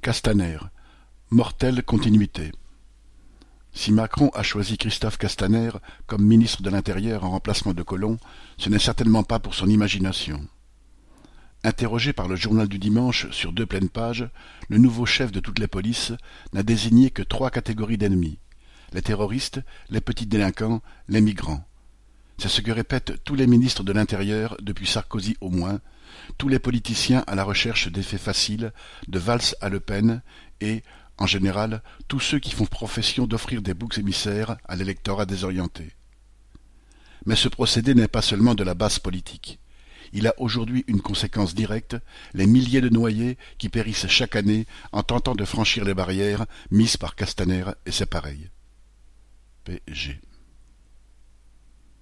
Castaner, mortelle continuité. Si Macron a choisi Christophe Castaner comme ministre de l'Intérieur en remplacement de Collomb, ce n'est certainement pas pour son imagination. Interrogé par le Journal du Dimanche sur 2 pleines pages, le nouveau chef de toutes les polices n'a désigné que 3 catégories d'ennemis: les terroristes, les petits délinquants, les migrants. C'est ce que répètent tous les ministres de l'Intérieur depuis Sarkozy au moins, tous les politiciens à la recherche d'effets faciles, de Valls à Le Pen, et, en général, tous ceux qui font profession d'offrir des boucs émissaires à l'électorat désorienté. Mais ce procédé n'est pas seulement de la basse politique. Il a aujourd'hui une conséquence directe: les milliers de noyés qui périssent chaque année en tentant de franchir les barrières mises par Castaner et ses pareils. PG.